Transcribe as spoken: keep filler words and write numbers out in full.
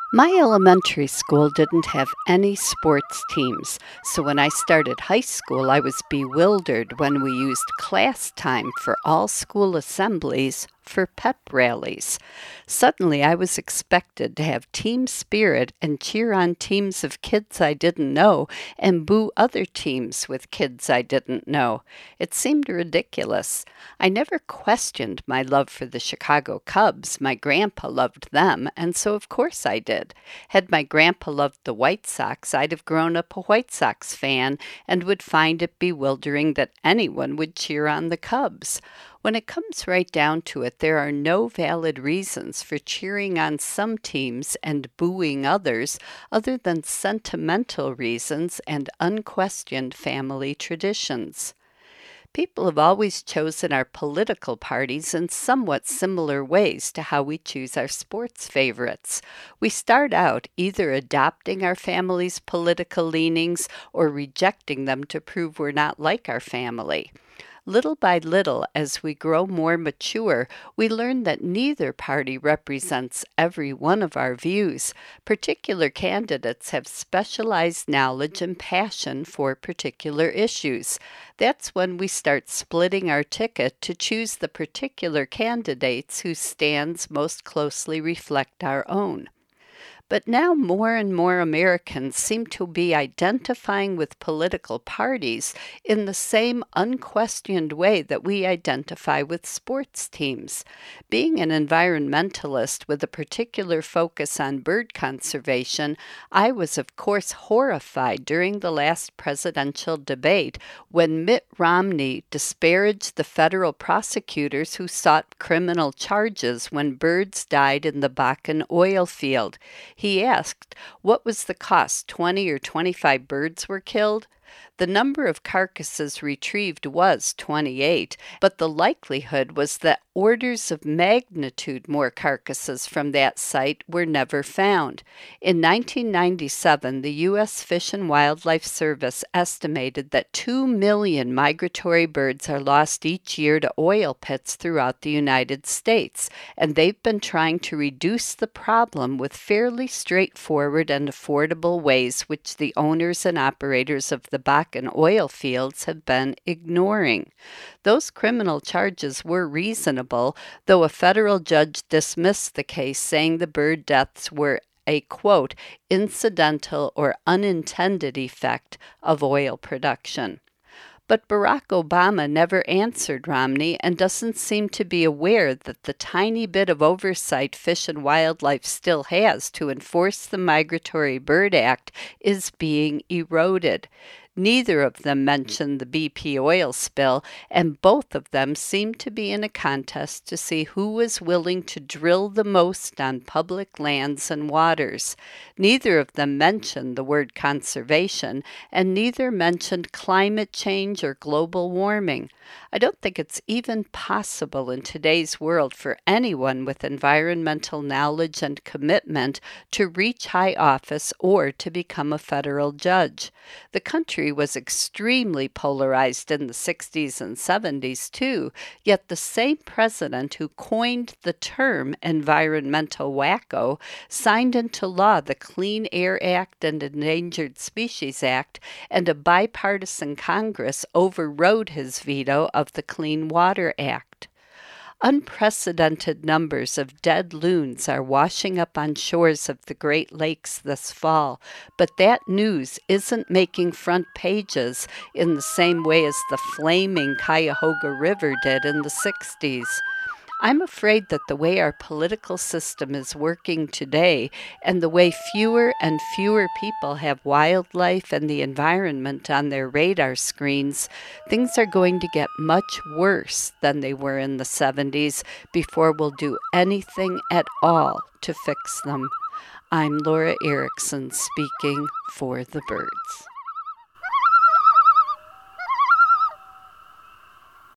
My elementary school didn't have any sports teams, so when I started high school, I was bewildered when we used class time for all school assemblies for pep rallies. Suddenly, I was expected to have team spirit and cheer on teams of kids I didn't know and boo other teams with kids I didn't know. It seemed ridiculous. I never questioned my love for the Chicago Cubs. My grandpa loved them, and so of course I did. Had my grandpa loved the White Sox, I'd have grown up a White Sox fan and would find it bewildering that anyone would cheer on the Cubs. When it comes right down to it, there are no valid reasons for cheering on some teams and booing others other than sentimental reasons and unquestioned family traditions. People have always chosen our political parties in somewhat similar ways to how we choose our sports favorites. We start out either adopting our family's political leanings or rejecting them to prove we're not like our family. Little by little, as we grow more mature, we learn that neither party represents every one of our views. Particular candidates have specialized knowledge and passion for particular issues. That's when we start splitting our ticket to choose the particular candidates whose stands most closely reflect our own. But now more and more Americans seem to be identifying with political parties in the same unquestioned way that we identify with sports teams. Being an environmentalist with a particular focus on bird conservation, I was of course horrified during the last presidential debate when Mitt Romney disparaged the federal prosecutors who sought criminal charges when birds died in the Bakken oil field. He asked, what was the cost? twenty or twenty-five birds were killed? The number of carcasses retrieved was twenty-eight, but the likelihood was that orders of magnitude more carcasses from that site were never found. In nineteen ninety-seven, the U S Fish and Wildlife Service estimated that two million migratory birds are lost each year to oil pits throughout the United States, and they've been trying to reduce the problem with fairly straightforward and affordable ways which the owners and operators of the Bakken oil fields have been ignoring. Those criminal charges were reasonable, though a federal judge dismissed the case, saying the bird deaths were a, quote, incidental or unintended effect of oil production. But Barack Obama never answered Romney and doesn't seem to be aware that the tiny bit of oversight Fish and Wildlife still has to enforce the Migratory Bird Act is being eroded. Neither of them mentioned the B P oil spill, and both of them seem to be in a contest to see who was willing to drill the most on public lands and waters. Neither of them mentioned the word conservation, and neither mentioned climate change or global warming. I don't think it's even possible in today's world for anyone with environmental knowledge and commitment to reach high office or to become a federal judge. The country was extremely polarized in the sixties and seventies too, yet the same president who coined the term environmental wacko signed into law the Clean Air Act and Endangered Species Act, and a bipartisan Congress overrode his veto of the Clean Water Act. Unprecedented numbers of dead loons are washing up on shores of the Great Lakes this fall, but that news isn't making front pages in the same way as the flaming Cuyahoga River did in the sixties. I'm afraid that the way our political system is working today and the way fewer and fewer people have wildlife and the environment on their radar screens, things are going to get much worse than they were in the seventies before we'll do anything at all to fix them. I'm Laura Erickson speaking for the birds.